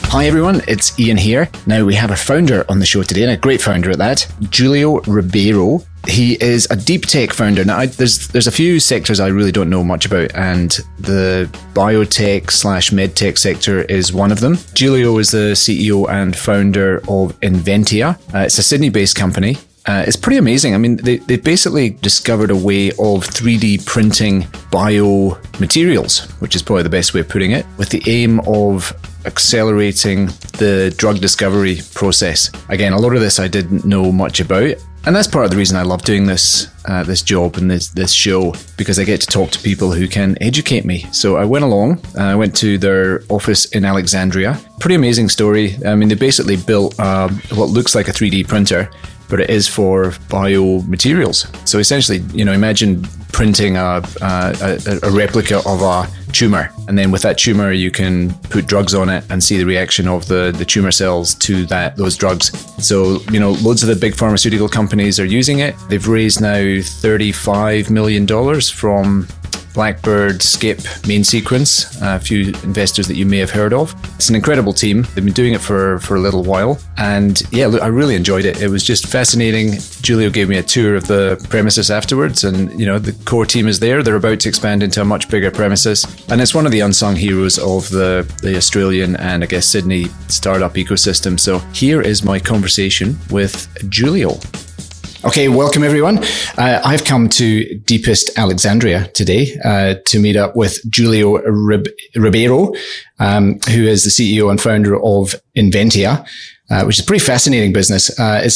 Hi everyone, it's Ian here. Now we have a founder on the show today, and a great founder at that, Julio Ribeiro. He is a deep tech founder. Now there's a few sectors I really don't know much about, and the biotech / medtech sector is one of them. Julio is the CEO and founder of Inventia. It's a Sydney-based company. It's pretty amazing. I mean, they've basically discovered a way of 3D printing biomaterials, which is probably the best way of putting it, with the aim of accelerating the drug discovery process. Again, a lot of this I didn't know much about. And that's part of the reason I love doing this job and this show, because I get to talk to people who can educate me. So I went along, I went to their office in Alexandria. Pretty amazing story. I mean, they basically built what looks like a 3D printer, but it is for biomaterials. So essentially, imagine printing a replica of a tumor, and then with that tumor, you can put drugs on it and see the reaction of the tumor cells to those drugs. So, loads of the big pharmaceutical companies are using it. They've raised now $35 million from Blackbird, Skip, Main Sequence, a few investors that you may have heard of. It's an incredible team. They've been doing it for a little while. And yeah, look, I really enjoyed it. It was just fascinating. Julio gave me a tour of the premises afterwards, and the core team is there. They're about to expand into a much bigger premises. And it's one of the unsung heroes of the Australian and I guess Sydney startup ecosystem. So here is my conversation with Julio. Okay, welcome everyone. I've come to deepest Alexandria today to meet up with Julio Ribeiro, who is the CEO and founder of Inventia, which is a pretty fascinating business.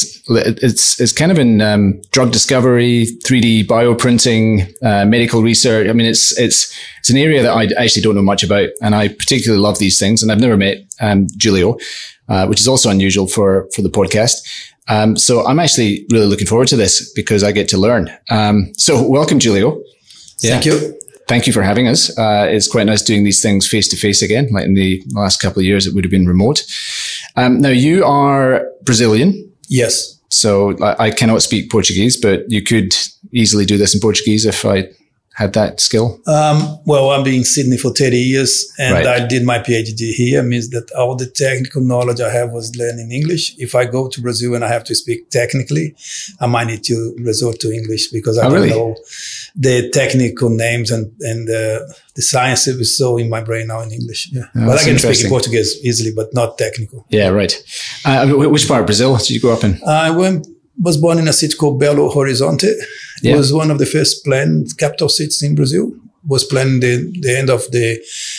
It's kind of in drug discovery, 3D bioprinting, medical research. I mean, it's an area that I actually don't know much about, and I particularly love these things. And I've never met Julio, which is also unusual for the podcast. So I'm actually really looking forward to this because I get to learn. So welcome, Julio. Yeah. Thank you. Thank you for having us. It's quite nice doing these things face to face again. Like in the last couple of years, it would have been remote. Now you are Brazilian. Yes. So I cannot speak Portuguese, but you could easily do this in Portuguese if I had that skill? Well, I've been in Sydney for 30 years and right. I did my PhD here. Means that all the technical knowledge I have was learned in English. If I go to Brazil and I have to speak technically, I might need to resort to English because I don't know the technical names and the science is so in my brain now in English. Yeah. Oh, but I can speak in Portuguese easily, but not technical. Yeah, right. Which part of Brazil did you grow up in? I was born in a city called Belo Horizonte. It was one of the first planned capital cities in Brazil. Was planned the end of the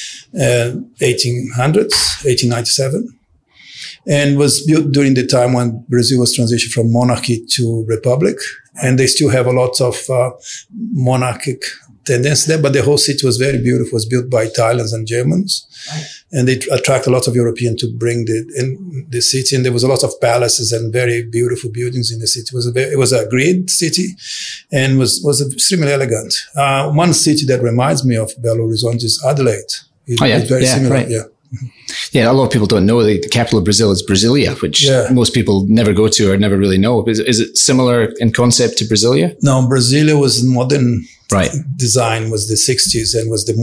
1800s, 1897. And was built during the time when Brazil was transitioned from monarchy to republic. And they still have a lot of monarchic tendency there, but the whole city was very beautiful. It was built by Italians and Germans. And they attract a lot of Europeans to bring the city. And there was a lot of palaces and very beautiful buildings in the city. It was a great city and was extremely elegant. One city that reminds me of Belo Horizonte is Adelaide. It's very similar. Right. Yeah. Yeah, a lot of people don't know the capital of Brazil is Brasilia, which most people never go to or never really know. Is it similar in concept to Brasilia? No, Brasilia was modern design, was the 60s and was the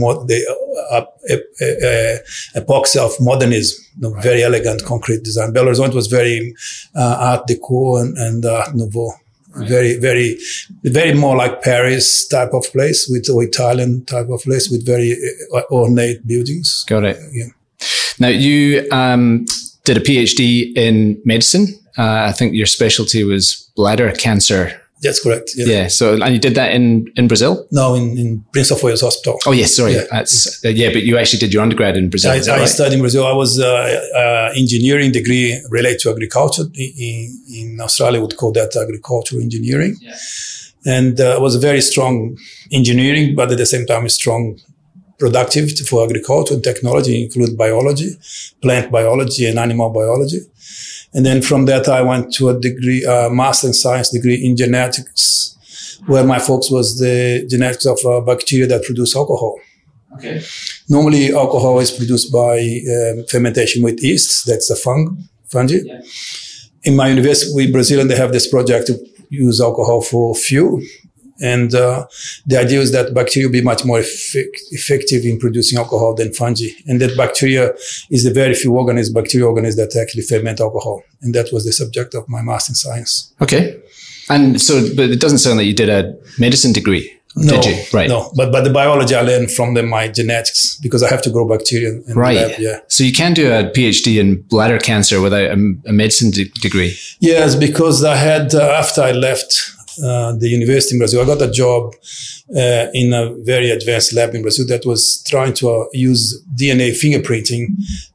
epoxy of modernism, very elegant concrete design. Belo Horizonte was very Art Deco and Art Nouveau. Right. Very, very, very more like Paris type of place or Italian type of place with very ornate buildings. Got it. Yeah. Now, you did a PhD in medicine. I think your specialty was bladder cancer. That's correct. Yeah. Yeah. So, and you did that in Brazil? No, in Prince of Wales Hospital. Oh, yes. Sorry. Yeah. But you actually did your undergrad in Brazil. I studied in Brazil. I was engineering degree related to agriculture. In Australia, we would call that agricultural engineering. Yeah. And it was a very strong engineering, but at the same time, a strong productivity for agriculture and technology, include biology, plant biology and animal biology. And then from that, I went to a degree, master in science degree in genetics, where my focus was the genetics of bacteria that produce alcohol. Okay. Normally, alcohol is produced by fermentation with yeast. That's a fungi. Yeah. In my university, we Brazilian, they have this project to use alcohol for fuel. And the idea is that bacteria will be much more effective in producing alcohol than fungi. And that bacteria is the very few bacterial organisms that actually ferment alcohol. And that was the subject of my master in science. Okay. And so, but it doesn't sound like you did a medicine degree. No, did you? Right. No, but the biology I learned from my genetics, because I have to grow bacteria in the lab. Yeah. So you can do a PhD in bladder cancer without a medicine degree. Yes, because I had after I left the university in Brazil, I got a job in a very advanced lab in Brazil that was trying to use DNA fingerprinting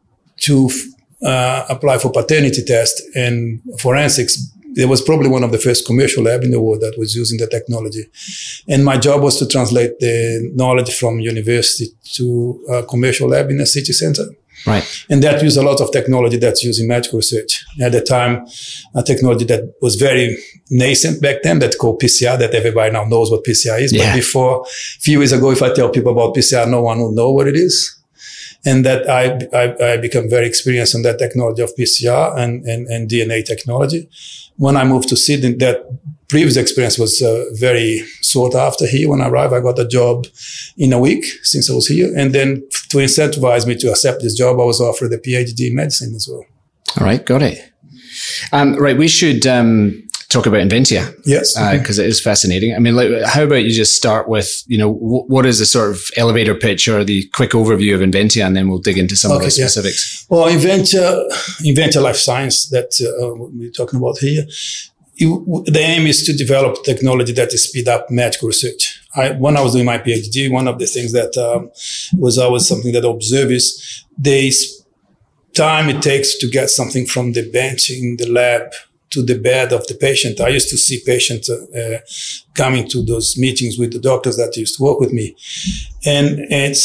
to apply for paternity test and forensics. There was probably one of the first commercial lab in the world that was using the technology. And my job was to translate the knowledge from university to a commercial lab in a city center. Right. And that used a lot of technology that's used in medical research. At the time, a technology that was very nascent back then, that's called PCR, that everybody now knows what PCR is. Yeah. But before, a few years ago, if I tell people about PCR, no one will know what it is. And that I become very experienced in that technology of PCR and DNA technology. When I moved to Sydney, that previous experience was very sought after here. When I arrived, I got a job in a week since I was here. And then to incentivize me to accept this job, I was offered a PhD in medicine as well. All right, got it. Right, we should talk about Inventia. Yes. Because it is fascinating. I mean, how about you just start with, what is the sort of elevator pitch or the quick overview of Inventia, and then we'll dig into some of the specifics. Yeah. Well, Inventia Life Science that we're talking about here, the aim is to develop technology that is speed up medical research. When I was doing my PhD, one of the things that was always something that I observe is the time it takes to get something from the bench in the lab to the bed of the patient. I used to see patients coming to those meetings with the doctors that used to work with me. And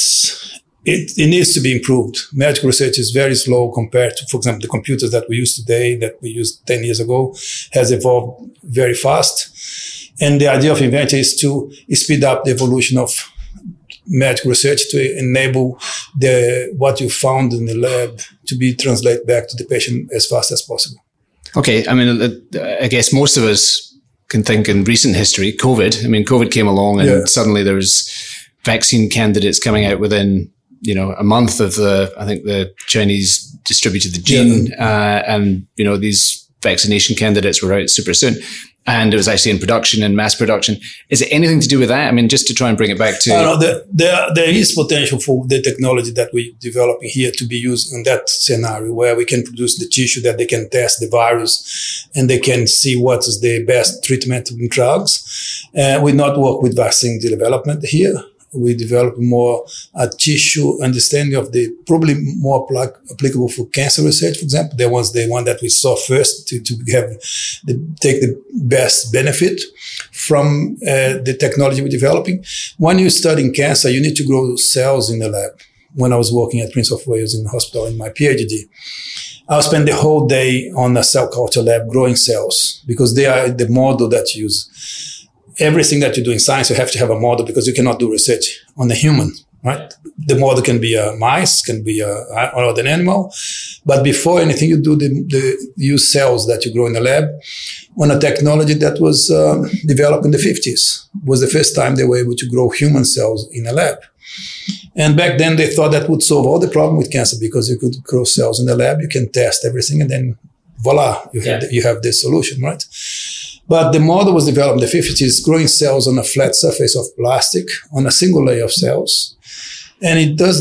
it needs to be improved. Medical research is very slow compared to, for example, the computers that we use today, that we used 10 years ago, has evolved very fast. And the idea of Inventia is to speed up the evolution of medical research to enable what you found in the lab to be translated back to the patient as fast as possible. Okay. I mean, I guess most of us can think in recent history, COVID. I mean, COVID came along and suddenly there was vaccine candidates coming out within, a month of I think the Chinese distributed the gene, and, these vaccination candidates were out super soon. And it was actually in production and mass production. Is it anything to do with that? I mean, just to try and bring it back to... There is potential for the technology that we're developing here to be used in that scenario where we can produce the tissue that they can test the virus and they can see what is the best treatment in drugs. We not work with vaccine development here. We develop more a tissue understanding of the probably more applicable for cancer research, for example. There was the one that we saw first to take the best benefit from the technology we're developing. When you're studying cancer, you need to grow cells in the lab. When I was working at Prince of Wales in the hospital in my PhD, I'll spend the whole day on a cell culture lab growing cells because they are the model that you use. Everything that you do in science, you have to have a model because you cannot do research on a human, right? The model can be a mice, can be an animal. But before anything, you do use cells that you grow in the lab on a technology that was developed in the 50s. It was the first time they were able to grow human cells in a lab. And back then, they thought that would solve all the problem with cancer because you could grow cells in the lab, you can test everything, and then voila, you have the solution, right? But the model was developed in the 50s, growing cells on a flat surface of plastic on a single layer of cells. And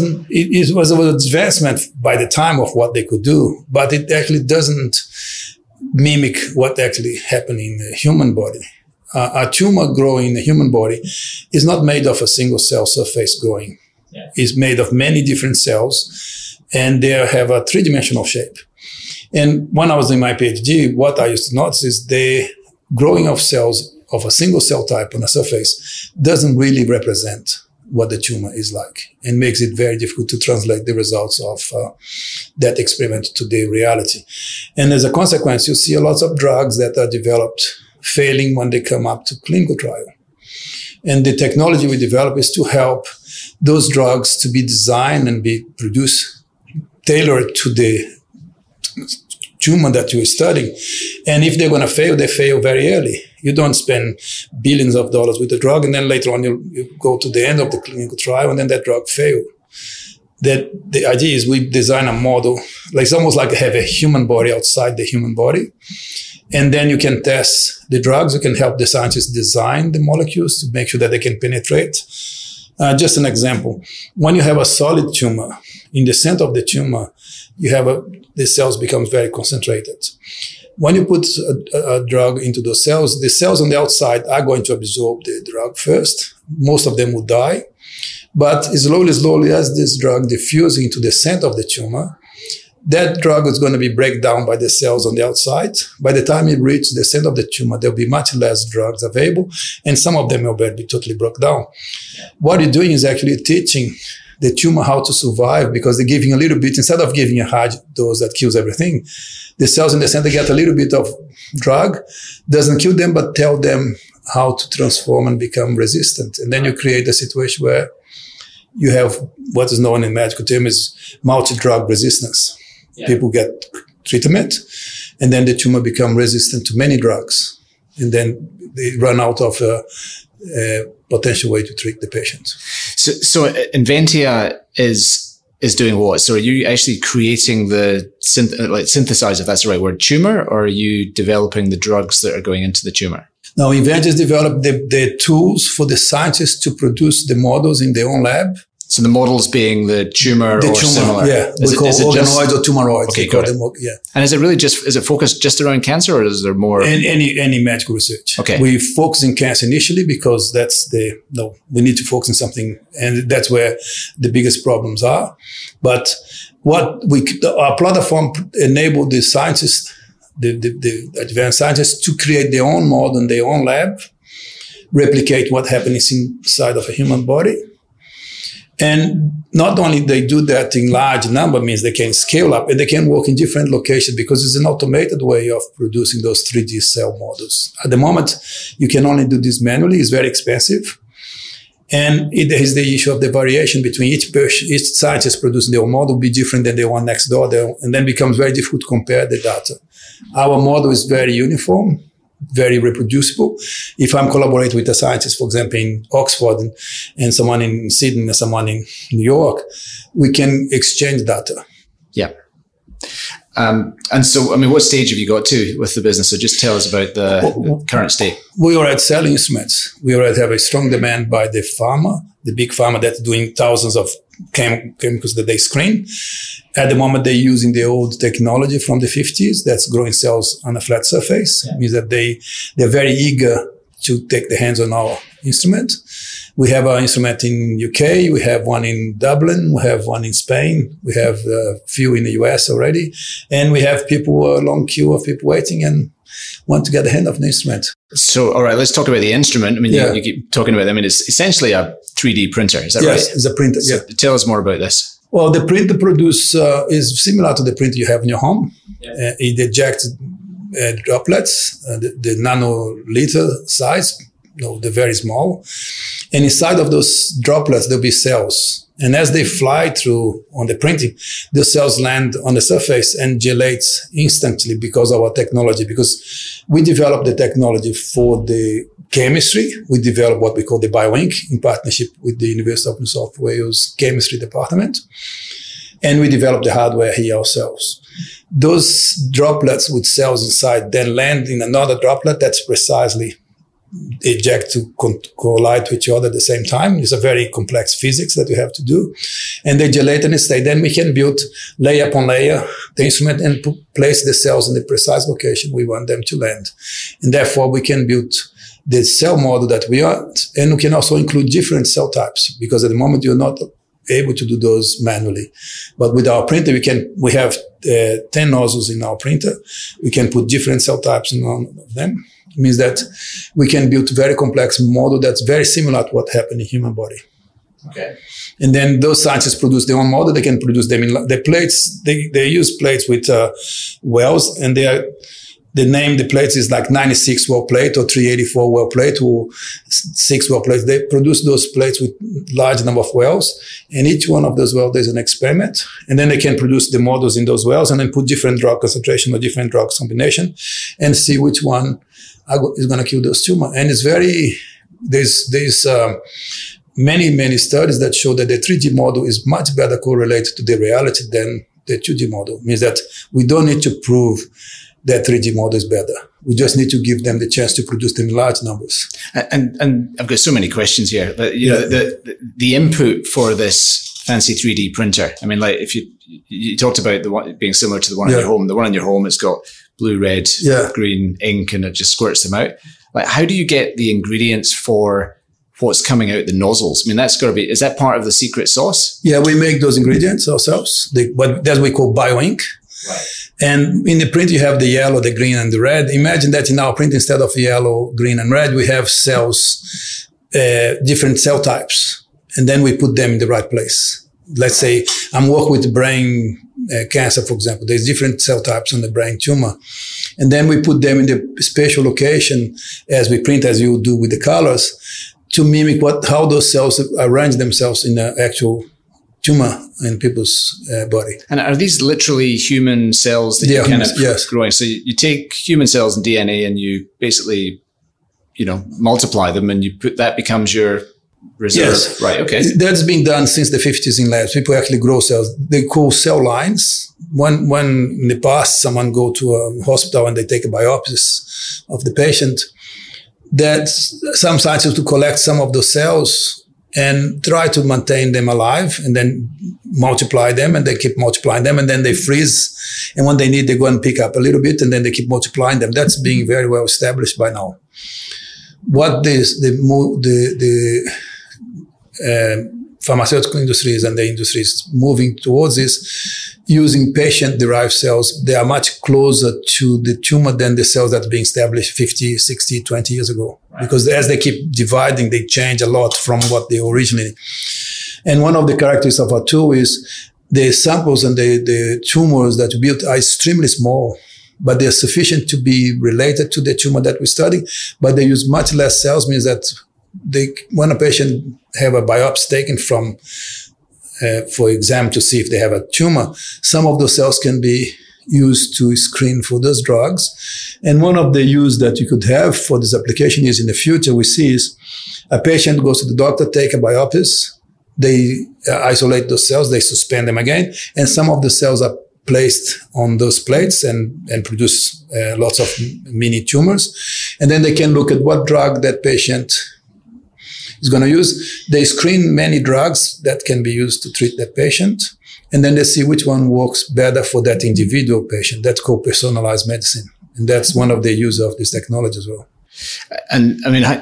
it was an advancement by the time of what they could do, but it actually doesn't mimic what actually happened in the human body. A tumor growing in the human body is not made of a single cell surface growing. Yeah. It's made of many different cells, and they have a three-dimensional shape. And when I was doing my PhD, what I used to notice is the growing of cells of a single cell type on a surface doesn't really represent what the tumor is like and makes it very difficult to translate the results of that experiment to the reality. And as a consequence, you see a lot of drugs that are developed failing when they come up to clinical trial. And the technology we develop is to help those drugs to be designed and be produced tailored to the tumor that you're studying. And if they're going to fail, they fail very early. You don't spend billions of dollars with the drug, and then later on you go to the end of the clinical trial, and then that drug fails. That the idea is we design a model, like it's almost like have a human body outside the human body. And then you can test the drugs. You can help the scientists design the molecules to make sure that they can penetrate. Just an example. When you have a solid tumor, in the center of the tumor, the cells becomes very concentrated. When you put a drug into those cells, the cells on the outside are going to absorb the drug first. Most of them will die. But slowly, as this drug diffuses into the center of the tumor, that drug is going to be break down by the cells on the outside. By the time it reaches the center of the tumor, there'll be much less drugs available, and some of them will be totally broke down. What you're doing is actually teaching the tumor how to survive, because they're giving a little bit, instead of giving a high dose that kills everything, the cells in the center get a little bit of drug, doesn't kill them, but tell them how to transform and become resistant. And then you create a situation where you have what is known in medical terms as multi-drug resistance. Yeah. People get treatment, and then the tumor become resistant to many drugs, and then they run out of a potential way to treat the patient. So Inventia is doing what? So are you actually creating the synthesize, if that's the right word, tumor, or are you developing the drugs that are going into the tumor? Now, Inventia developed the tools for the scientists to produce the models in their own lab. So the models being the tumor or similar? Yeah. We call organoids or tumoroids. Okay, got it. Yeah. And is it focused just around cancer, or is there more? Any medical research. Okay. We focus in cancer initially because we need to focus on something, and that's where the biggest problems are. But our platform enabled the scientists, the advanced scientists, to create their own model in their own lab, replicate what happens inside of a human body. And not only they do that in large number, means they can scale up and they can work in different locations, because it's an automated way of producing those 3D cell models. At the moment, you can only do this manually. It's very expensive. And there is the issue of the variation between each scientist producing their own model will be different than the one next door. And then becomes very difficult to compare the data. Our model is very uniform, very reproducible. If I'm collaborating with a scientist, for example, in Oxford and someone in Sydney and someone in New York, we can exchange data. Yeah. And so, what stage have you got to with the business? So just tell us about the current state. We already sell instruments. We already have a strong demand by the pharma, the big pharma that's doing thousands of chemicals that they screen. At the moment, they're using the old technology from the 50s that's growing cells on a flat surface. Yeah. It means that they're very eager to take the hands on our instrument. We have our instrument in UK. We have one in Dublin. We have one in Spain. We have a few in the US already. And we have a long queue of people waiting and want to get the hand of the instrument. So, all right, let's talk about the instrument. You keep talking about it. It's essentially a 3D printer. Is that right? Yes, it's a printer. So tell us more about this. Well, the printer is similar to the printer you have in your home. Yeah. It ejects droplets, the nanoliter size, they're very small. And inside of those droplets, there'll be cells. And as they fly through on the printing, the cells land on the surface and gelate instantly because of our technology. Because we developed the technology for the chemistry. We developed what we call the BioInk in partnership with the University of New South Wales Chemistry Department. And we developed the hardware here ourselves. Those droplets with cells inside then land in another droplet that's precisely eject to collide to each other at the same time. It's a very complex physics that we have to do. And they gelate in a state. Then we can build layer upon layer the instrument and place the cells in the precise location we want them to land. And therefore, we can build the cell model that we want. And we can also include different cell types, because at the moment, you're not able to do those manually. But with our printer, we have 10 nozzles in our printer. We can put different cell types in one of them. It means that we can build a very complex model that's very similar to what happened in human body. Okay. And then those scientists produce their own model. They can produce them in the plates. They use plates with wells, and they are They name the plates is like 96 well plate or 384 well plate or 6 well plates. They produce those plates with large number of wells, and each one of those wells there's an experiment, and then they can produce the models in those wells and then put different drug concentration or different drug combination and see which one is going to kill those tumor. And it's there's many studies that show that the 3D model is much better correlated to the reality than the 2D model. It means that we don't need to prove that 3D model is better. We just need to give them the chance to produce them in large numbers. And I've got so many questions here, but you know, the input for this fancy 3D printer. I mean, like if you talked about the one being similar to the one in your home. The one in your home, it's got blue, red, green ink, and it just squirts them out. Like, how do you get the ingredients for what's coming out the nozzles? I mean, that's got to be, is that part of the secret sauce? Yeah, we make those ingredients ourselves. But that's what we call bioink. Right. And in the print, you have the yellow, the green, and the red. Imagine that in our print, instead of yellow, green, and red, we have cells, different cell types. And then we put them in the right place. Let's say I'm working with brain cancer, for example. There's different cell types on the brain tumor. And then we put them in the special location as we print, as you do with the colors, to mimic how those cells arrange themselves in the actual tumor in people's body. And are these literally human cells that you're kind of growing? So you take human cells and DNA and you basically, multiply them, and that becomes your reserve. Yes. Right. Okay. That's been done since the 50s in labs. People actually grow cells. They call cell lines. When in the past, someone go to a hospital and they take a biopsy of the patient, that some scientists to collect some of those cells and try to maintain them alive and then multiply them, and they keep multiplying them, and then they freeze. And when they need, they go and pick up a little bit, and then they keep multiplying them. That's being very well established by now. What the pharmaceutical industries and the industries moving towards is using patient-derived cells. They are much closer to the tumor than the cells that are being established 50, 60, 20 years ago. Right. Because as they keep dividing, they change a lot from what they originally. And one of the characteristics of our tool is the samples and the tumors that we built are extremely small, but they're sufficient to be related to the tumor that we study. But they use much less cells, means that when a patient have a biopsy taken from, for exam to see if they have a tumor, some of those cells can be used to screen for those drugs. And one of the use that you could have for this application is in the future we see is a patient goes to the doctor, take a biopsy, they isolate those cells, they suspend them again, and some of the cells are placed on those plates and produce lots of mini tumors. And then they can look at what drug that patient is going to use. They screen many drugs that can be used to treat that patient. And then they see which one works better for that individual patient. That's called personalized medicine. And that's one of the use of this technology as well. And I mean,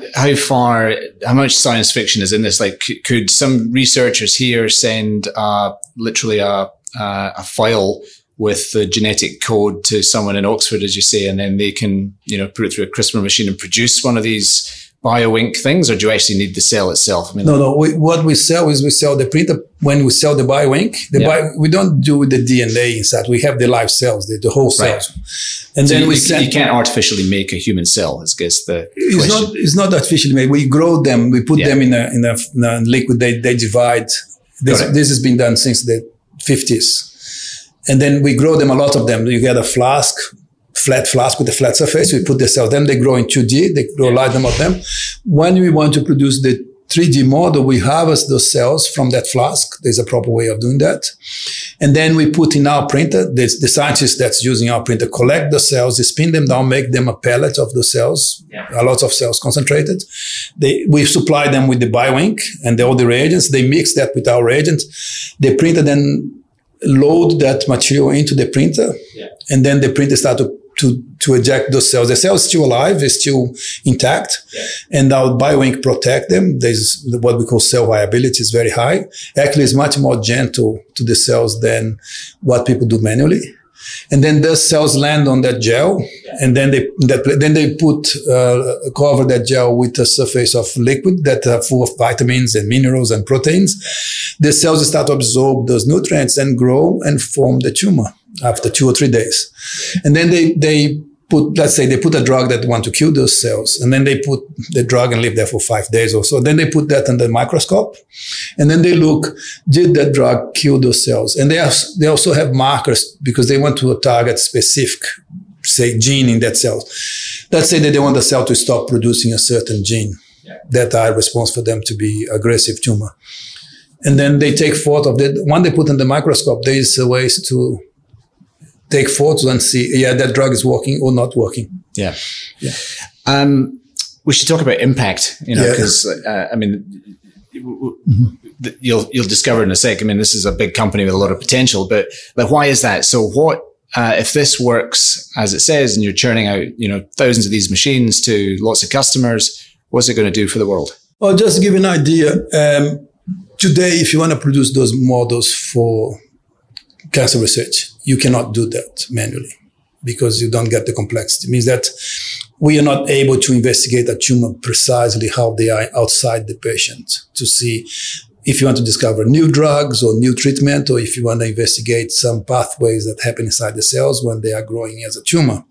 how much science fiction is in this? Like, could some researchers here send literally a file with the genetic code to someone in Oxford, as you say, and then they can, put it through a CRISPR machine and produce one of these bioink things, or do you actually need the cell itself? I mean, no. What we sell is we sell the printer. When we sell the bioink, we don't do the DNA inside. We have the live cells, the whole cells. Right. And so then you can't artificially make a human cell, I guess the question. It's not artificially made. We grow them. We put them in a liquid. They divide. This has been done since the 50s. And then we grow them, a lot of them. You get a flat flask with a flat surface. We put the cells. Then they grow in 2D. They grow a large number of them. When we want to produce the 3D model, we harvest those cells from that flask. There's a proper way of doing that. And then we put in our printer. The scientist that's using our printer collect the cells, they spin them down, make them a pellet of the cells, a lot of cells concentrated. We supply them with the bioink and all the reagents. They mix that with our reagents. The printer then load that material into the printer, and then the printer starts to eject those cells. The cell is still alive, it's still intact, and our bioink protect them. There's what we call cell viability is very high. Actually, it's much more gentle to the cells than what people do manually. And then those cells land on that gel, and then they cover that gel with a surface of liquid that are full of vitamins and minerals and proteins. The cells start to absorb those nutrients and grow and form the tumor after 2 or 3 days. And then they let's say they put a drug that want to kill those cells, and then they put the drug and leave there for 5 days or so. Then they put that under the microscope, and then they look, did that drug kill those cells? And they also have markers because they want to target specific, say, gene in that cell. Let's say that they want the cell to stop producing a certain gene that are responsible for them to be aggressive tumor. And then they take photo of that. When they put in the microscope, there is ways to take photos and see, that drug is working or not working. Yeah. We should talk about impact, because you'll discover in a sec. I mean, this is a big company with a lot of potential, but like, why is that? So what, if this works as it says, and you're churning out, thousands of these machines to lots of customers, what's it going to do for the world? Well, just to give you an idea, today, if you want to produce those models for cancer research, you cannot do that manually because you don't get the complexity. It means that we are not able to investigate a tumor precisely how they are outside the patient to see if you want to discover new drugs or new treatment, or if you want to investigate some pathways that happen inside the cells when they are growing as a tumor.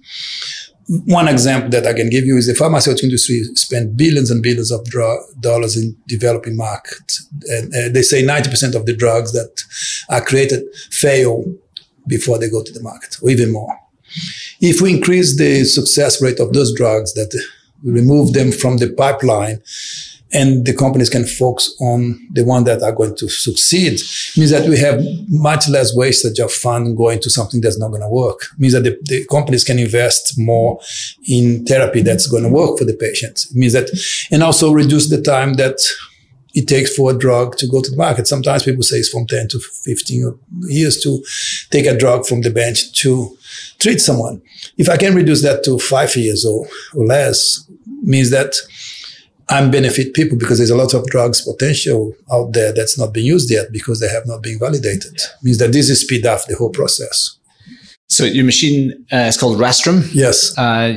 One example that I can give you is the pharmaceutical industry spend billions and billions of dollars in developing markets. And they say 90% of the drugs that are created fail before they go to the market, or even more. If we increase the success rate of those drugs, that we remove them from the pipeline, and the companies can focus on the ones that are going to succeed, it means that we have much less wastage of fund going to something that's not going to work. It means that the companies can invest more in therapy that's going to work for the patients. It means that, and also reduce the time that it takes for a drug to go to the market. Sometimes people say it's from 10 to 15 years to take a drug from the bench to treat someone. If I can reduce that to 5 years or less, means that I'm benefit people, because there's a lot of drugs potential out there that's not being used yet because they have not been validated. Means that this is speed up the whole process. So your machine is called Rastrum? Yes.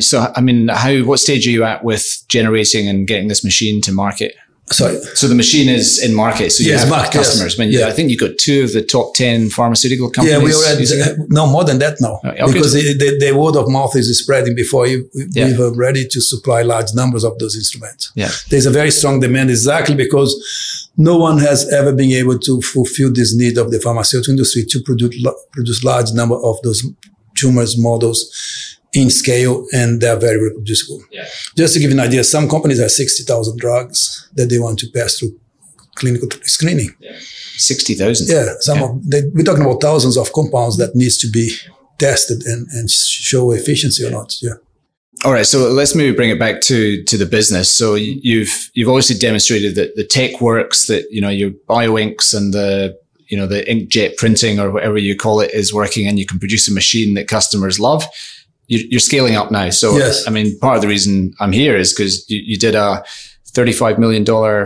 What stage are you at with generating and getting this machine to market? Sorry. So the machine is in market. So you have customers. Yes. I think you got 2 of the top 10 pharmaceutical companies. Yeah, we already, no, more than that now. Because the word of mouth is spreading before we were ready to supply large numbers of those instruments. Yeah. There's a very strong demand exactly because no one has ever been able to fulfill this need of the pharmaceutical industry to produce large number of those tumors models in scale, and they're very reproducible. Yeah. Just to give you an idea, some companies have 60,000 drugs that they want to pass through clinical screening. Yeah. 60,000? Yeah. We're talking about thousands of compounds that needs to be tested and show efficiency or not. Yeah. All right. So let's maybe bring it back to the business. So you've obviously demonstrated that the tech works, that, your bioinks and the inkjet printing or whatever you call it is working, and you can produce a machine that customers love. You're scaling up now. So, yes. Part of the reason I'm here is because you did a $35 million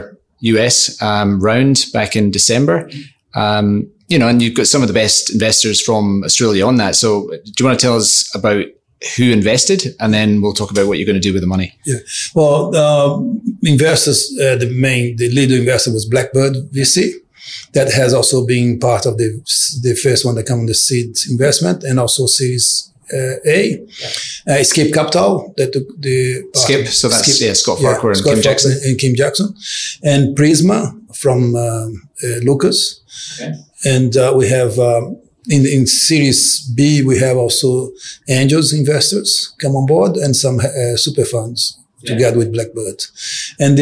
US round back in December. And you've got some of the best investors from Australia on that. So do you want to tell us about who invested, and then we'll talk about what you're going to do with the money? Yeah. Well, investors, the leader investor was Blackbird VC. That has also been part of the first one that came on the seed investment, and also Series A. Skip Capital, that took the Skip. So that's Scott Farquhar and Kim Jackson. And Kim Jackson, and Prisma from Lucas. Okay. And we have in Series B, we have also angels investors come on board, and some super funds together with Blackbird. And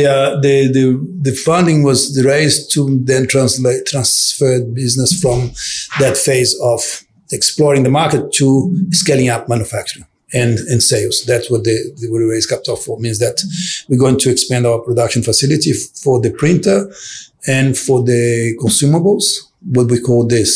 the funding was raised to then transfer business from that phase of exploring the market to scaling up manufacturing and sales. That's what we raised capital for. Means that we're going to expand our production facility for the printer and for the consumables, what we call the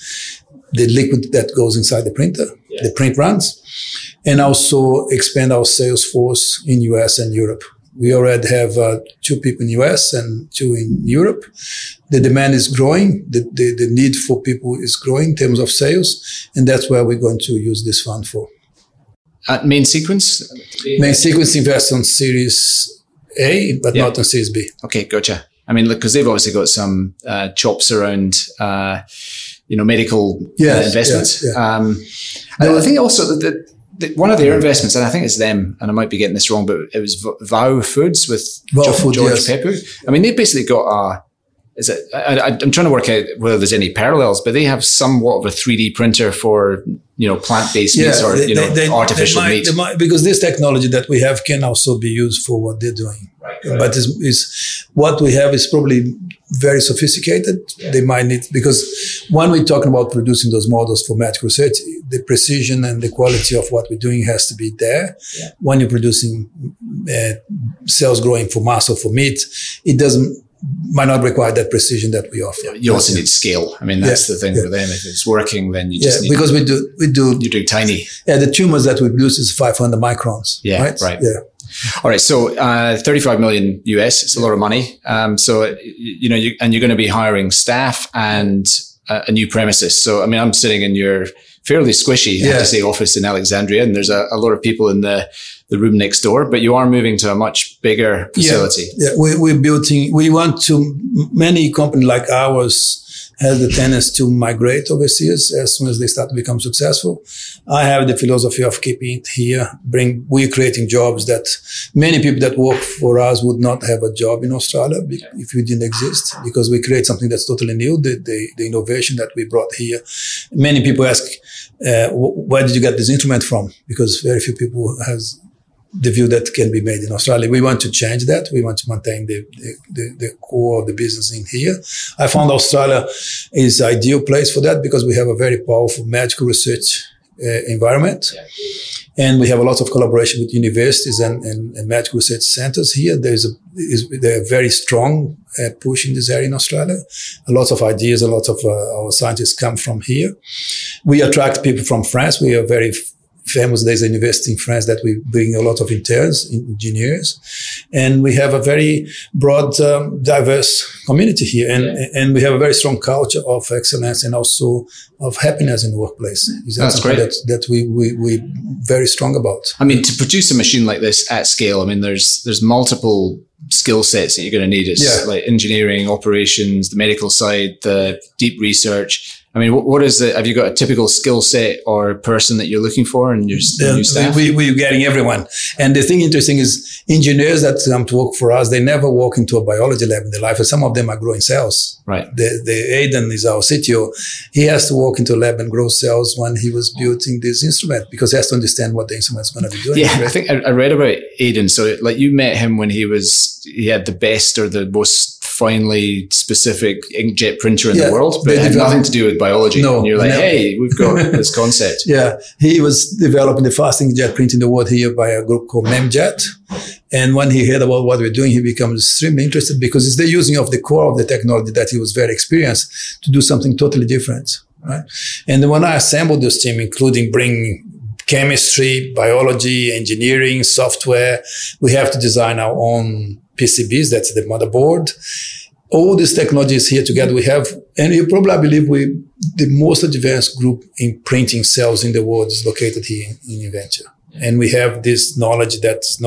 liquid that goes inside the printer, the print runs, and also expand our sales force in US and Europe. We already have 2 people in US and 2 in Europe. The demand is growing. The need for people is growing in terms of sales. And that's where we're going to use this fund for. Main Sequence? Main Sequence invests on Series A, but not on Series B. Okay, gotcha. Because they've obviously got some chops around, medical investments. Yeah. I think also that one of their investments, and I think it's them, and I might be getting this wrong, but it was Vow Foods with George Pepper. I mean, they basically got I'm trying to work out whether there's any parallels, but they have somewhat of a 3D printer for, plant-based meats or, artificial meat. Because this technology that we have can also be used for what they're doing. Right. But what we have is probably very sophisticated. Yeah. They might need, because when we're talking about producing those models for medical research, the precision and the quality of what we're doing has to be there. Yeah. When you're producing cells growing for muscle, for meat, it might not require that precision that we offer. You also need scale. I mean, that's the thing for them. If it's working, then you just need because we do. You do tiny. Yeah, the tumors that we produce is 500 microns. Yeah, right. Yeah. All right. So, 35 million US, it's a lot of money. So, you're going to be hiring staff and a new premises. So, I mean, I'm sitting in your fairly squishy, I have to say, office in Alexandria, and there's a lot of people in the room next door, but you are moving to a much bigger facility. Yeah, many companies like ours has the tendency to migrate overseas as soon as they start to become successful. I have the philosophy of keeping it here. We're creating jobs that many people that work for us would not have a job in Australia if we didn't exist, because we create something that's totally new, the innovation that we brought here. Many people ask, where did you get this instrument from? Because very few people has the view that can be made in Australia. We want to change that. We want to maintain the core of the business in here. I found Australia is an ideal place for that because we have a very powerful medical research environment. Yeah. And we have a lot of collaboration with universities and medical research centers here. They're very strong push in this area in Australia. A lot of ideas, a lot of our scientists come from here. We attract people from France. We are very famous. There's a university in France that we bring a lot of interns, engineers, and we have a very broad, diverse community here, and we have a very strong culture of excellence and also of happiness in the workplace. That's great. That we very strong about. I mean, to produce a machine like this at scale, I mean, there's multiple skill sets that you're going to need. It's like engineering, operations, the medical side, the deep research. I mean, what is it? Have you got a typical skill set or person that you're looking for in your new staff? We're getting everyone. And the thing interesting is engineers that come to work for us, they never walk into a biology lab in their life. And some of them are growing cells. Right. The Aidan is our CTO. He has to walk into a lab and grow cells when he was building this instrument because he has to understand what the instrument's going to be doing. Yeah, I think I read about Aidan. So like you met him when he had the best or the most finely specific inkjet printer in the world, but it had nothing to do with biology. No, and you're like, hey, we've got this concept. Yeah, he was developing the fastest inkjet print in the world here by a group called Memjet. And when he heard about what we're doing, he becomes extremely interested because it's the using of the core of the technology that he was very experienced to do something totally different, right? And when I assembled this team, including bringing chemistry, biology, engineering, software, we have to design our own PCBs, that's the motherboard. All this technology is here together. We have, and you probably, I believe, the most advanced group in printing cells in the world is located here in Inventia. And we have this knowledge that's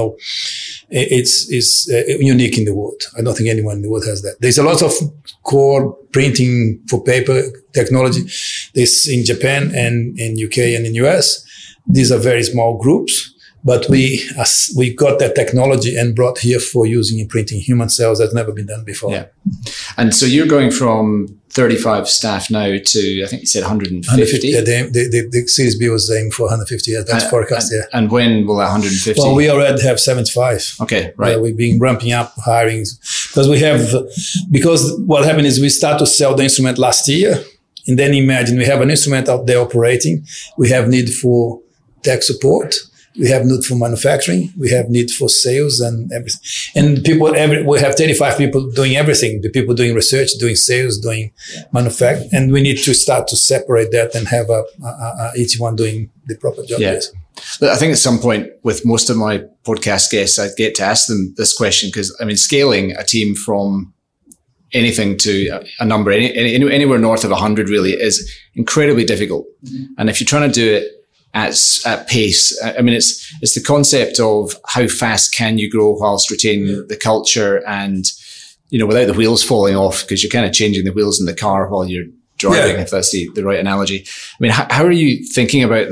it's unique in the world. I don't think anyone in the world has that. There's a lot of core printing for paper technology. This in Japan and in UK and in US. These are very small groups. But we got that technology and brought here for using in printing human cells that's never been done before. Yeah. And so you're going from 35 staff now to, I think you said 150? Yeah, the Series B was aimed for 150. That's forecast, yeah. And when will that 150? Well, we already have 75. Okay, right. We've been ramping up hiring because what happened is we start to sell the instrument last year. And then imagine we have an instrument out there operating. We have need for tech support. We have need for manufacturing. We have need for sales and everything. And we have 35 people doing everything. The people doing research, doing sales, doing manufacturing. And we need to start to separate that and have each one doing the proper job. Yeah. I think at some point with most of my podcast guests, I get to ask them this question because, I mean, scaling a team from anything to a number, anywhere north of 100 really is incredibly difficult. Mm-hmm. And if you're trying to do it at pace, I mean, it's the concept of how fast can you grow whilst retaining the culture and, without the wheels falling off, because you're kind of changing the wheels in the car while you're driving, if that's the right analogy. I mean, how are you thinking about this?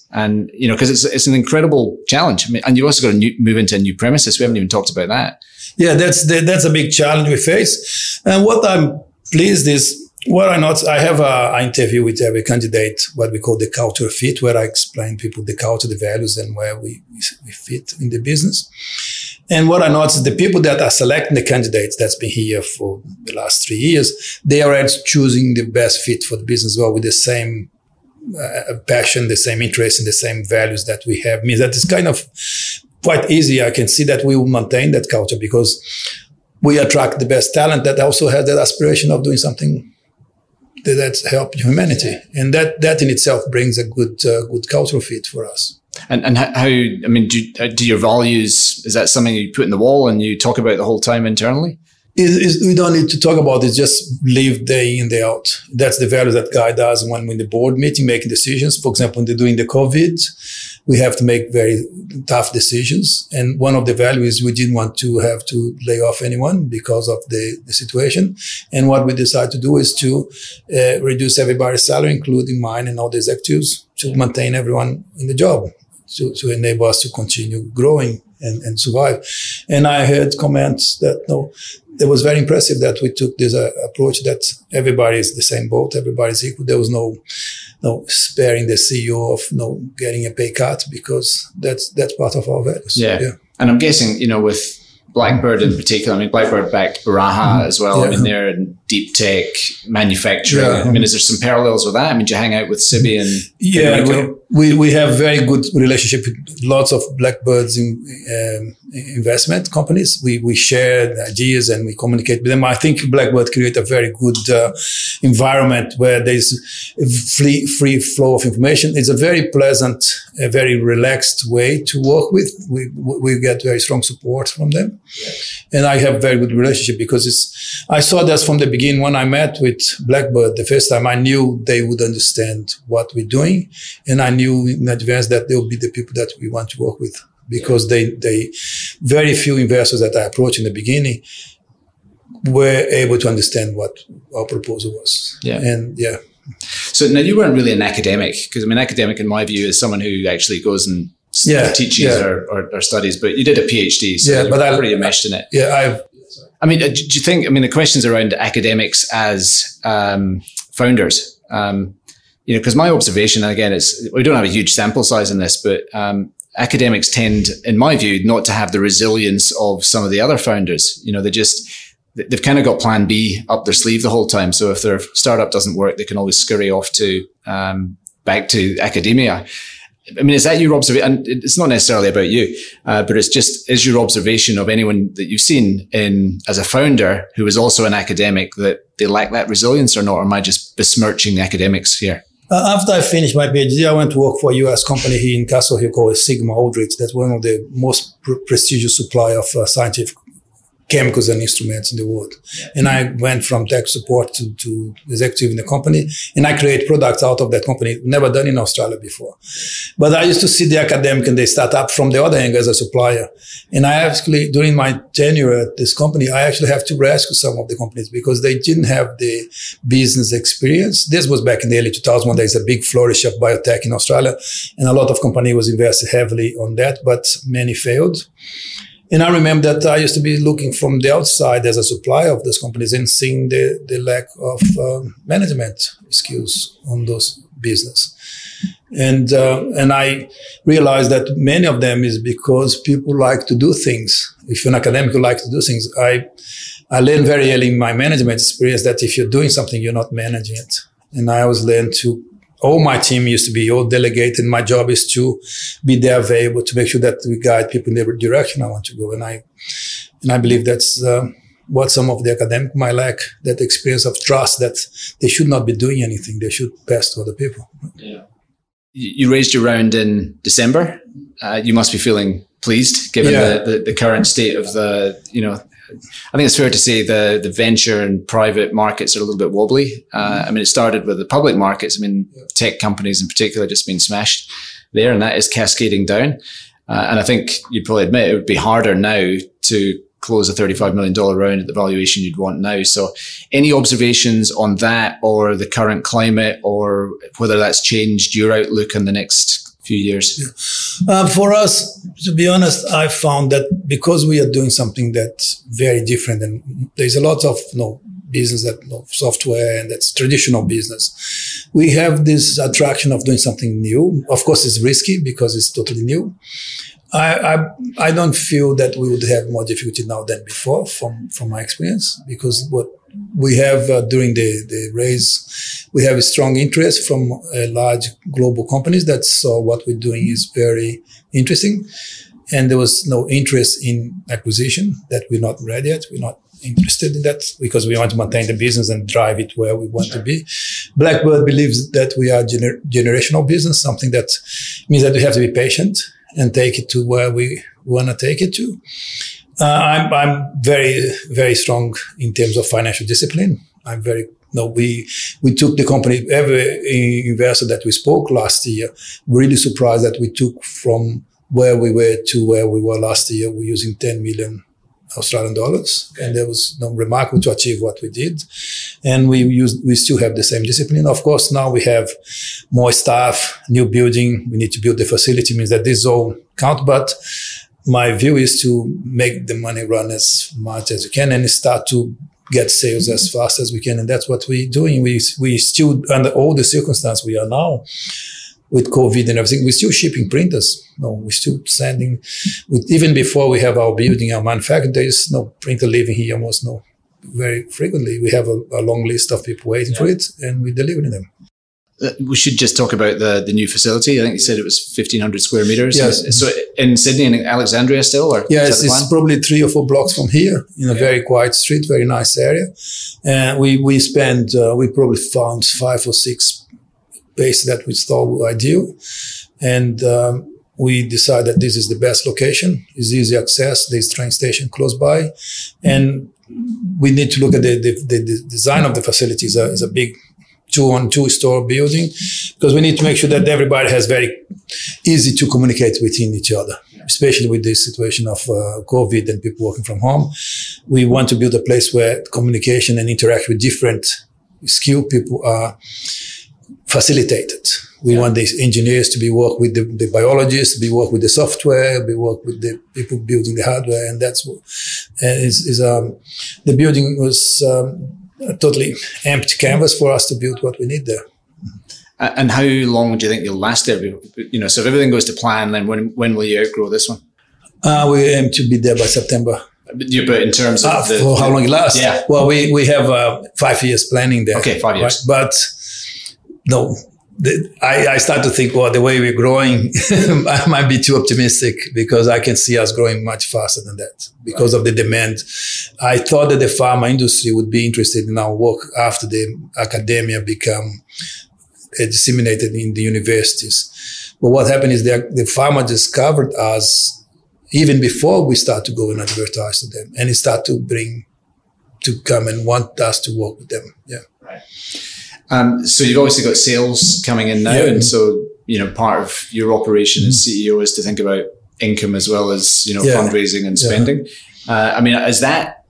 And, you know, because it's an incredible challenge. I mean, and you've also got to move into a new premises. We haven't even talked about that. Yeah, that's a big challenge we face. And what I'm pleased is, what I noticed, I have an interview with every candidate, what we call the culture fit, where I explain people the culture, the values, and where we fit in the business. And what I noticed, the people that are selecting the candidates that's been here for the last 3 years, they are already choosing the best fit for the business as well, with the same passion, the same interest, and the same values that we have. Means that it's kind of quite easy. I can see that we will maintain that culture because we attract the best talent that also has that aspiration of doing something that's help humanity, and that in itself brings a good cultural fit for us. And how, I mean, do your values, is that something you put in the wall and you talk about the whole time internally? We don't need to talk about it, just live day in, day out. That's the values that guide us when we're in the board meeting, making decisions. For example, during the COVID, we have to make very tough decisions. And one of the values, we didn't want to have to lay off anyone because of the situation. And what we decided to do is to reduce everybody's salary, including mine and all the executives, to maintain everyone in the job, to enable us to continue growing and survive. And I heard comments that, it was very impressive that we took this approach that everybody is the same boat, everybody's equal. There was no sparing the CEO of getting a pay cut, because that's part of our values. Yeah. And I'm guessing, with Blackbird in particular, I mean, Blackbird backed Baraja as well. I mean, they're in deep tech manufacturing. I mean, is there some parallels with that? I mean, do you hang out with Sibi and we have very good relationship with lots of Blackbirds in investment companies. We share ideas and we communicate with them. I think Blackbird create a very good environment where there's free flow of information. It's a very pleasant, a very relaxed way to work with. We get very strong support from them. And I have a very good relationship because I saw that from the beginning. When I met with Blackbird the first time, I knew they would understand what we're doing. And I knew in advance that they will be the people that we want to work with, because they very few investors that I approached in the beginning were able to understand what our proposal was. So now you weren't really an academic, because I mean, academic in my view is someone who actually goes and teaches or studies, but you did a PhD, so you're pretty enmeshed in it. I mean, do you think, the questions around academics as founders, because my observation, and again, is we don't have a huge sample size in this, but academics tend, in my view, not to have the resilience of some of the other founders. They've kind of got plan B up their sleeve the whole time. So if their startup doesn't work, they can always scurry off to back to academia. I mean, is that your observation? And it's not necessarily about you, but it's just, is your observation of anyone that you've seen as a founder who is also an academic, that they lack that resilience or not? Or am I just besmirching the academics here? After I finished my PhD, I went to work for a U.S. company here in Castle Hill called Sigma Aldrich. That's one of the most prestigious supplier of scientific chemicals and instruments in the world. And I went from tech support to executive in the company, and I create products out of that company, never done in Australia before. But I used to see the academic and the startup from the other angle as a supplier. And I actually, during my tenure at this company, I actually have to rescue some of the companies because they didn't have the business experience. This was back in the early 2000s when there's a big flourish of biotech in Australia, and a lot of companies was invested heavily on that, but many failed. And I remember that I used to be looking from the outside as a supplier of those companies and seeing the lack of management skills on those business. And I realized that many of them is because people like to do things. If you're an academic who likes to do things, I learned very early in my management experience that if you're doing something, you're not managing it. And I always learned all my team used to be all delegated. My job is to be there available to make sure that we guide people in the direction I want to go. And I believe that's what some of the academic might lack, that experience of trust that they should not be doing anything. They should pass to other people. Yeah. You raised your round in December. You must be feeling pleased given the current state of I think it's fair to say the venture and private markets are a little bit wobbly. It started with the public markets. Tech companies in particular just been smashed there, and that is cascading down. And I think you'd probably admit it would be harder now to close a $35 million round at the valuation you'd want now. So any observations on that or the current climate, or whether that's changed your outlook on the next few years? For us, to be honest, I found that because we are doing something that's very different, and there's a lot of business that software, and that's traditional business. We have this attraction of doing something new. Of course, it's risky because it's totally new. I don't feel that we would have more difficulty now than before from my experience, because what we have during the raise, we have a strong interest from large global companies that saw what we're doing is very interesting. And there was no interest in acquisition, that we're not ready yet. We're not interested in that because we want to maintain the business and drive it where we want to be. Blackbird believes that we are generational business, something that means that we have to be patient and take it to where we want to take it to. I'm very, very strong in terms of financial discipline. We took the company, every investor that we spoke last year, really surprised that we took from where we were to where we were last year. We're using 10 million Australian dollars. And there was remarkable to achieve what we did. And we still have the same discipline. Of course, now we have more staff, new building. We need to build the facility, means that this all count. But my view is to make the money run as much as you can and start to get sales as fast as we can. And that's what we're doing. We still, under all the circumstances we are now, with COVID and everything, we're still shipping printers. We're still sending. Even before we have our building, our manufacturing, there is no printer leaving here almost very frequently. We have a long list of people waiting for it, and we're delivering them. We should just talk about the new facility. I think you said it was 1,500 square meters. Yes. So in Sydney and Alexandria still? Or it's probably 3 or 4 blocks from here in a very quiet street, very nice area. And we probably found 5 or 6 space that we thought were ideal. And we decided that this is the best location. It's easy access. There's train station close by. And we need to look at the design of the facility. Is a big 2-on-2 store building, because we need to make sure that everybody has very easy to communicate within each other, especially with this situation of COVID and people working from home. We want to build a place where communication and interaction with different skilled people are facilitated. We want these engineers to be work with the biologists, be work with the software, be work with the people building the hardware, and that's what. The building was a totally empty canvas for us to build what we need there. And how long do you think you'll last there? So if everything goes to plan, then when will you outgrow this one? We aim to be there by September. But in terms of for how long it lasts? Yeah. Well, we have 5 years planning there. Okay, 5 years. Right? But no, I start to think, the way we're growing, I might be too optimistic, because I can see us growing much faster than that because of the demand. I thought that the pharma industry would be interested in our work after the academia become disseminated in the universities. But what happened is the pharma discovered us even before we start to go and advertise to them, and it start to come and want us to work with them. Yeah. Right. So you've obviously got sales coming in now. Yeah. And so, part of your operation as CEO is to think about income as well as, fundraising and spending. Yeah. Is that,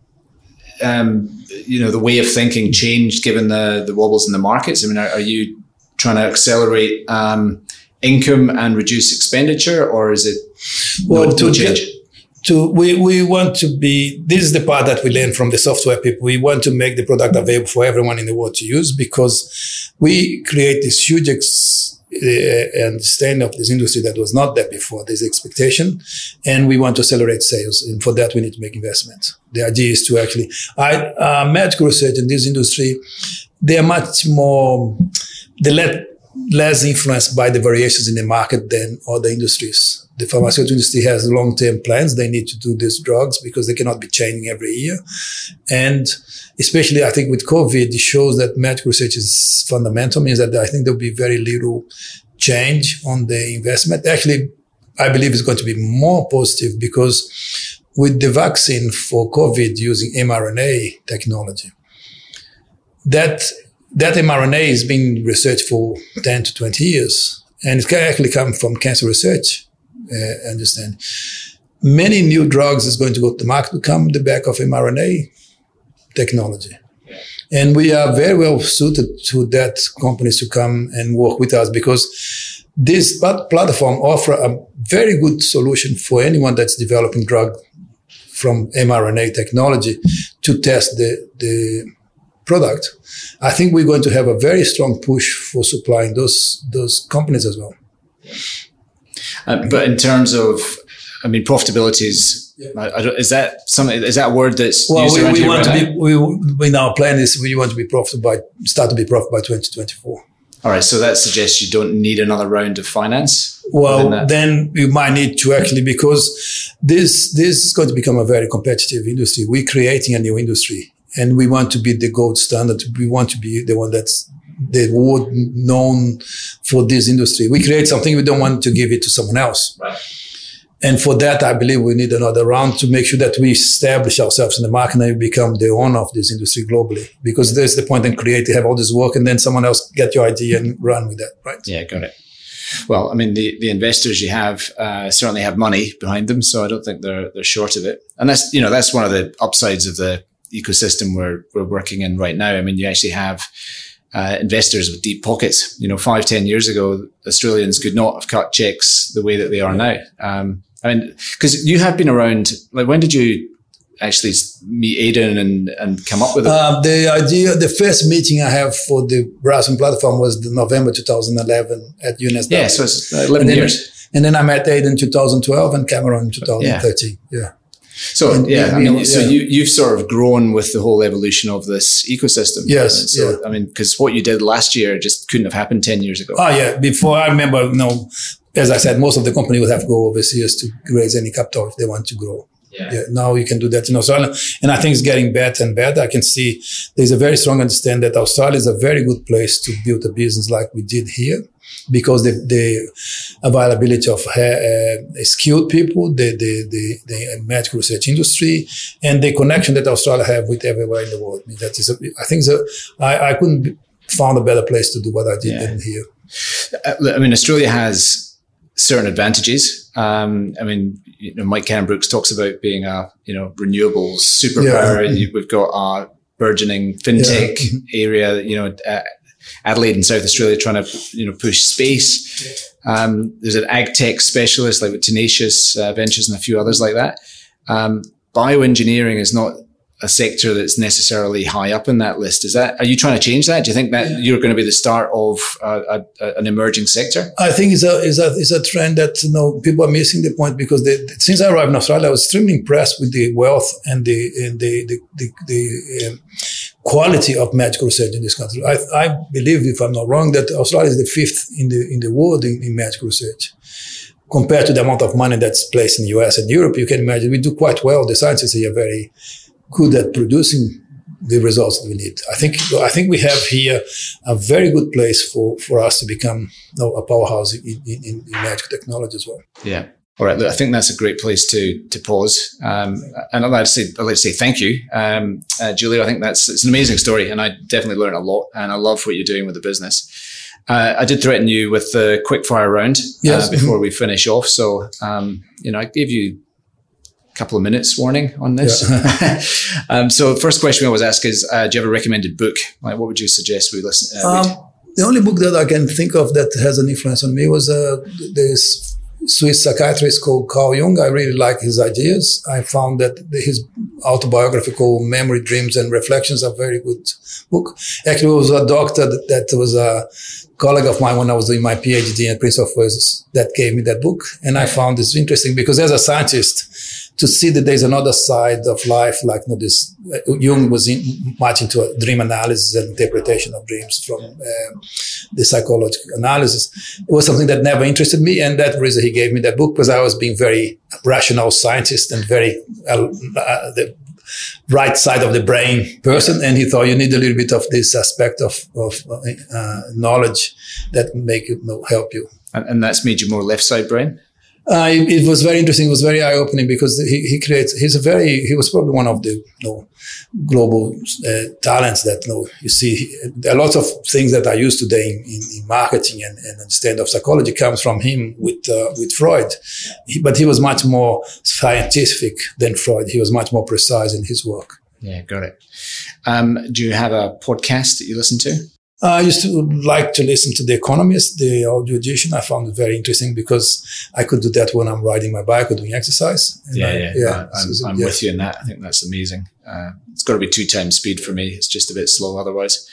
the way of thinking changed given the wobbles in the markets? Are you trying to accelerate income and reduce expenditure, or is it no change? We want to be, this is the part that we learned from the software people. We want to make the product available for everyone in the world to use, because we create this huge understanding of this industry that was not there before. There's expectation, and we want to accelerate sales. And for that, we need to make investment. The idea is to actually, medical research in this industry, they are much more, less influenced by the variations in the market than other industries. The pharmaceutical industry has long-term plans. They need to do these drugs because they cannot be changing every year. And especially, I think with COVID, it shows that medical research is fundamental, means that I think there'll be very little change on the investment. Actually, I believe it's going to be more positive, because with the vaccine for COVID using mRNA technology, that mRNA is being researched for 10 to 20 years. And it can actually come from cancer research. Understand. Many new drugs is going to go to the market to come the back of mRNA technology. And we are very well suited to that companies to come and work with us, because this platform offer a very good solution for anyone that's developing drug from mRNA technology to test the product. I think we're going to have a very strong push for supplying those companies as well. But in terms of, profitability is that a word that's used around here right now? In our plan is we want to start to be profitable by 2024. All right, so that suggests you don't need another round of finance? Well, then you might need to actually, because this is going to become a very competitive industry. We're creating a new industry, and we want to be the gold standard. We want to be the one that's the world known for this industry. We create something, we don't want to give it to someone else. Right. And for that, I believe we need another round to make sure that we establish ourselves in the market and we become the owner of this industry globally. Because there's the point in creating, have all this work, and then someone else get your idea and run with that, right? Yeah, got it. Well, the investors you have certainly have money behind them, so I don't think they're short of it. And that's one of the upsides of the ecosystem we're working in right now. You actually have investors with deep pockets. 5-10 years ago, Australians could not have cut checks the way that they are now. Because you have been around, like, when did you actually meet Aidan and come up with it? The first meeting I have for the Braskem platform was November 2011 at UNSW. Yeah, so it's 11 years. And then I met Aidan in 2012 and Cameron in 2013. Yeah. So, you've sort of grown with the whole evolution of this ecosystem. Yes. So, because what you did last year just couldn't have happened 10 years ago. Oh, yeah. Before, I remember, as I said, most of the company would have to go overseas to raise any capital if they want to grow. Yeah. Now you can do that in Australia. And I think it's getting better and better. I can see there's a very strong understanding that Australia is a very good place to build a business like we did here, because the availability of skilled people, the medical research industry, and the connection that Australia have with everywhere in the world. I couldn't found a better place to do what I did than here. Australia has certain advantages. Mike Cannon-Brookes talks about being a renewables superpower. Yeah. We've got a burgeoning fintech area. Adelaide in South Australia trying to push space. There's an ag tech specialist like with Tenacious Ventures and a few others like that. Bioengineering is not a sector that's necessarily high up in that list. Are you trying to change that? Do you think that you're going to be the start of an emerging sector? I think it's a trend that people are missing the point, because since I arrived in Australia, I was extremely impressed with the wealth and the quality of medical research in this country. I believe, if I'm not wrong, that Australia is the fifth in the world in medical research. Compared to the amount of money that's placed in the US and Europe, you can imagine we do quite well. The scientists here are very good at producing the results that we need. I think we have here a very good place for us to become a powerhouse in medical technology as well. Yeah. All right. Look, I think that's a great place to pause. And I'd like to say thank you, Julio. I think it's an amazing story, and I definitely learned a lot, and I love what you're doing with the business. I did threaten you with the quick fire round before we finish off. So, I gave you couple of minutes warning on this. Yeah. So first question we always ask is, do you have a recommended book? Like, what would you suggest we listen read? The only book that I can think of that has an influence on me was this Swiss psychiatrist called Carl Jung. I really like his ideas. I found that his autobiography called Memory, Dreams and Reflections are a very good book. Actually, it was a doctor that was a colleague of mine when I was doing my PhD at Prince of Wales that gave me that book. And I found this interesting because as a scientist, to see that there's another side of life, like this Jung was much into a dream analysis and interpretation of dreams from the psychological analysis. It was something that never interested me, and that reason he gave me that book, because I was being very rational scientist and very the right side of the brain person, and he thought you need a little bit of this aspect of knowledge that make you help you. And that's made you more left side brain? It was very interesting. It was very eye-opening because he was probably one of the global talents that you see. A lot of things that I use today in marketing and understand of psychology comes from him with Freud. But he was much more scientific than Freud. He was much more precise in his work. Yeah, got it. Do you have a podcast that you listen to? I used to like to listen to The Economist, the audio edition. I found it very interesting because I could do that when I'm riding my bike or doing exercise. I'm with you in that. I think that's amazing. It's got to be 2 times speed for me. It's just a bit slow otherwise.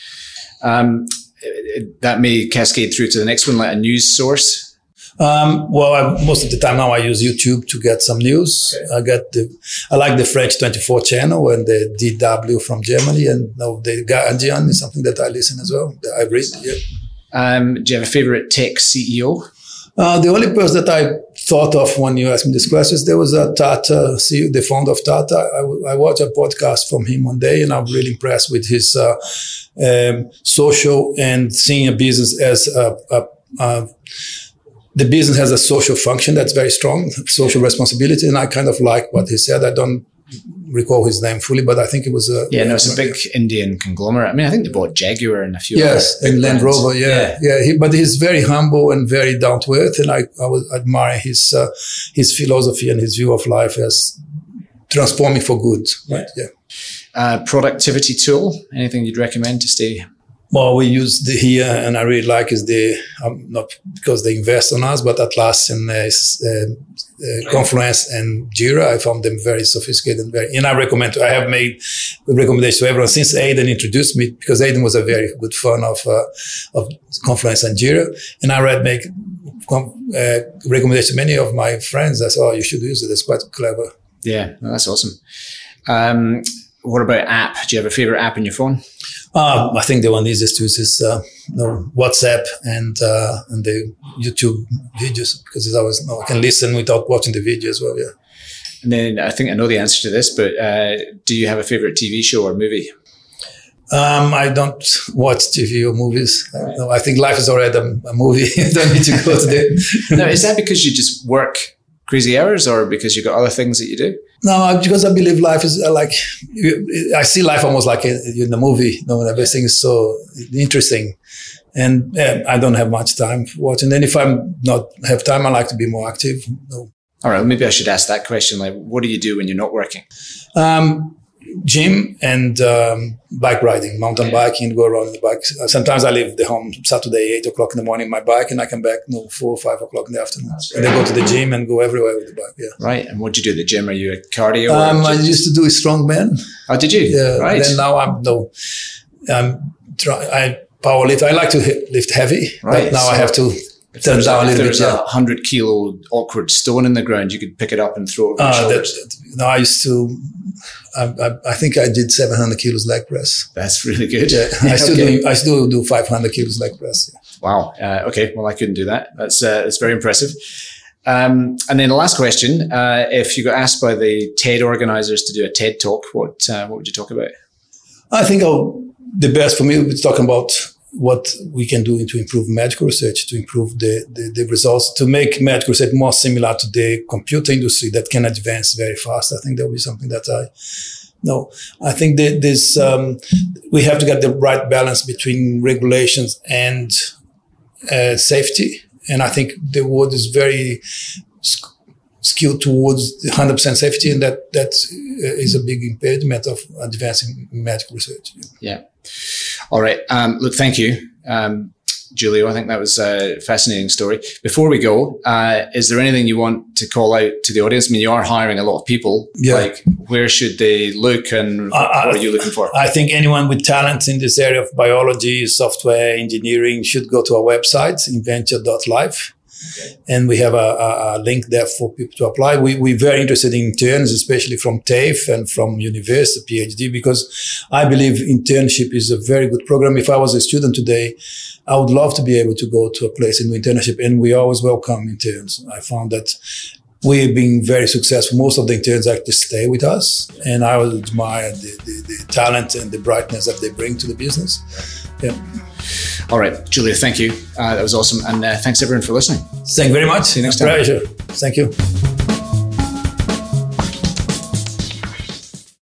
That may cascade through to the next one, like a news source. Most of the time now I use YouTube to get some news. Okay. I like the French 24 channel and the DW from Germany, and now the Guardian is something that I listen as well. I read. Yeah. Do you have a favorite tech CEO? The only person that I thought of when you asked me this question, there was a Tata CEO, the founder of Tata. I watched a podcast from him one day, and I'm really impressed with his social and seeing a business as the business has a social function that's very strong, social responsibility, and I kind of like what he said. I don't recall his name fully, but I think it was it's a big Indian conglomerate. I mean, I think they bought Jaguar and a few and Land Rover, but he's very humble and very down to earth, and I would admire his philosophy and his view of life as transforming for good. Right? Yeah. Productivity tool? Anything you'd recommend to stay? Well, we use here, and I really like is not because they invest on us, but Atlassian, Confluence and Jira. I found them very sophisticated and I recommend. I have made recommendations to everyone since Aidan introduced me, because Aidan was a very good fan of Confluence and Jira, and I make recommendations to many of my friends. I said, "Oh, you should use it. It's quite clever." Yeah, that's awesome. What about app? Do you have a favorite app on your phone? I think the one easiest to use is WhatsApp and the YouTube videos, because it's always I can listen without watching the video as well. Yeah. And then I think I know the answer to this, but do you have a favorite TV show or movie? I don't watch TV or movies. Right. I think life is already a movie. You don't need to go to the. No, is that because you just work crazy hours, or because you've got other things that you do? No, because I believe life is I see life almost like in the movie. Everything is so interesting, and I don't have much time for watching. And if I'm not have time, I like to be more active. No. All right, well, maybe I should ask that question. Like, what do you do when you're not working? Gym and bike riding, mountain biking, go around the bike. Sometimes I leave the home Saturday, 8:00 in the morning, my bike, and I come back 4 or 5 o'clock in the afternoon. And then go to the gym and go everywhere with the bike. Yeah. Right. And what do you do at the gym? Are you a cardio? I used to do strongman. Oh, did you? Yeah. Right. Then now I power lift. I like to lift heavy, but now I have to turn down a little bit. If there's a 100 kilo awkward stone in the ground, you could pick it up and throw it over your shoulders. I used to. I think I did 700 kilos leg press. That's really good. Yeah, I still do 500 kilos leg press. Yeah. Wow. Okay. Well, I couldn't do that. That's very impressive. And then the last question: if you got asked by the TED organizers to do a TED talk, what would you talk about? I think the best for me would be talking about what we can do to improve medical research, to improve the results, to make medical research more similar to the computer industry that can advance very fast. I think that will be something that I think that we have to get the right balance between regulations and safety. And I think the world is very skewed towards 100% safety, and that is a big impediment of advancing medical research. Yeah. All right. Look, thank you, Julio. I think that was a fascinating story. Before we go, is there anything you want to call out to the audience? I mean, you are hiring a lot of people. Yeah. Like, where should they look, and what are you looking for? I think anyone with talent in this area of biology, software engineering should go to our website, inventure.life. Okay. And we have a link there for people to apply. We're very interested in interns, especially from TAFE and from university, PhD, because I believe internship is a very good program. If I was a student today, I would love to be able to go to a place and do internship, and we always welcome interns. I found that we've been very successful. Most of the interns actually stay with us, and I would admire the talent and the brightness that they bring to the business. Yeah. All right, Julio, thank you. That was awesome. And thanks everyone for listening. Thank you very much. See you next time. Pleasure. Thank you.